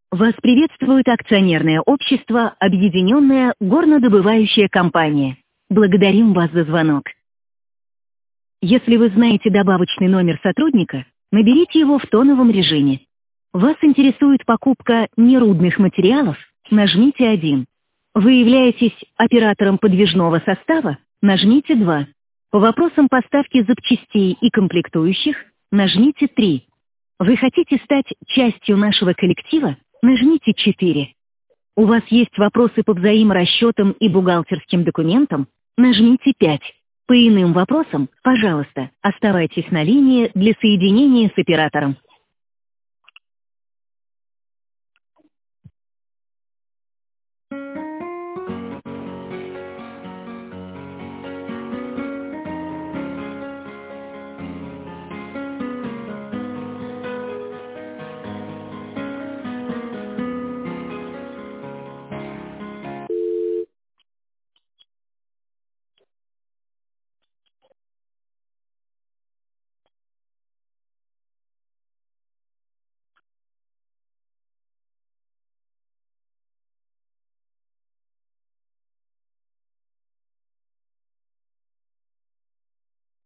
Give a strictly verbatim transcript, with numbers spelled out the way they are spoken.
Вас приветствует акционерное общество «Объединенная горнодобывающая компания». Благодарим вас за звонок. Если вы знаете добавочный номер сотрудника, наберите его в тоновом режиме. Вас интересует покупка нерудных материалов? Нажмите один. Вы являетесь оператором подвижного состава? Нажмите два. По вопросам поставки запчастей и комплектующих? Нажмите три. Вы хотите стать частью нашего коллектива? Нажмите четыре. У вас есть вопросы по взаиморасчетам и бухгалтерским документам? Нажмите пять. По иным вопросам, пожалуйста, оставайтесь на линии для соединения с оператором.